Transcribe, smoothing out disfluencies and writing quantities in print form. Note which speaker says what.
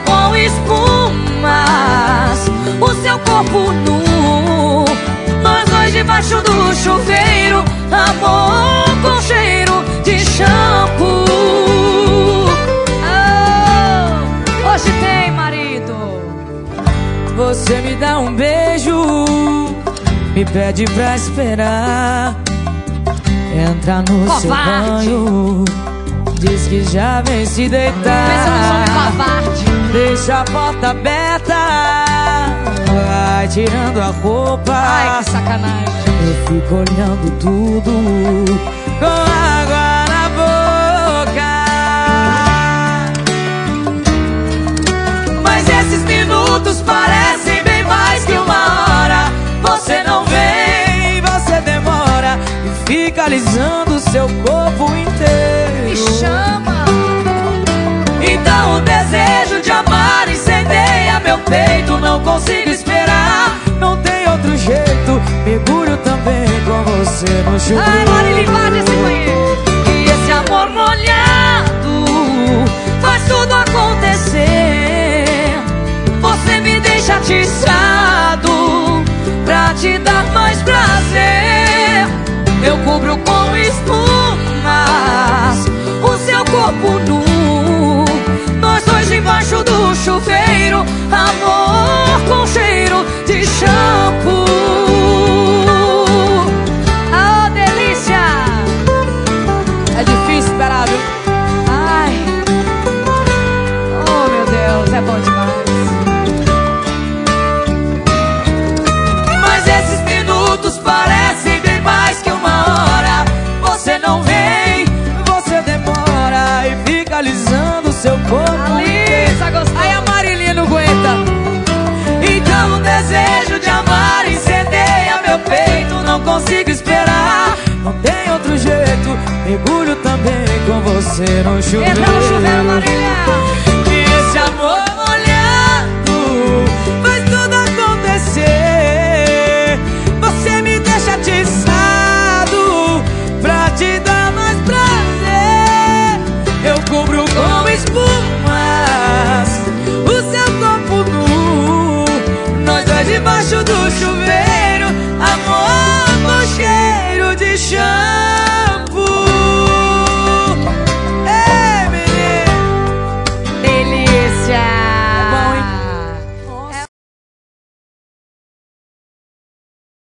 Speaker 1: com espumas, o seu corpo nu, nós dois debaixo do chuveiro, amor com cheiro de shampoo. Oh, hoje tem marido.
Speaker 2: Você me dá um beijo, me pede pra esperar, entra no seu banho, diz que já vem se deitar, deixa a porta aberta, vai tirando a roupa.
Speaker 1: Ai, que sacanagem.
Speaker 2: Eu fico olhando tudo com água na boca.
Speaker 1: Mas esses minutos parecem bem mais que uma hora. Você não vem,
Speaker 2: você demora e fica alisando seu corpo inteiro.
Speaker 1: me chama. Então o desejo de amar incendeia meu peito. Não consigo esperar,
Speaker 2: não tem outro jeito. Mergulho também com você no chuveiro.
Speaker 1: ai, bora limpar desse banheiro. E esse amor molhado faz tudo acontecer. Você me deixa atiçado pra te dar mais prazer. Eu cubro com espumas o seu corpo nu, nós dois debaixo do chuveiro, amor com cheiro de shampoo. Ah, oh, delícia!
Speaker 2: É difícil esperar, viu?
Speaker 1: Ai, oh meu Deus, é bom demais. Mas esses minutos parecem bem mais que uma hora. Você não vem,
Speaker 2: você demora e fica alisando seu corpo.
Speaker 1: Alisa, gostosa.
Speaker 2: Aí a Marilinha não aguenta.
Speaker 1: Então o desejo de amar incendeia meu peito. Não consigo esperar,
Speaker 2: não tem outro jeito. Mergulho também com você no chuveiro.
Speaker 1: entra no chuveiro, Marília.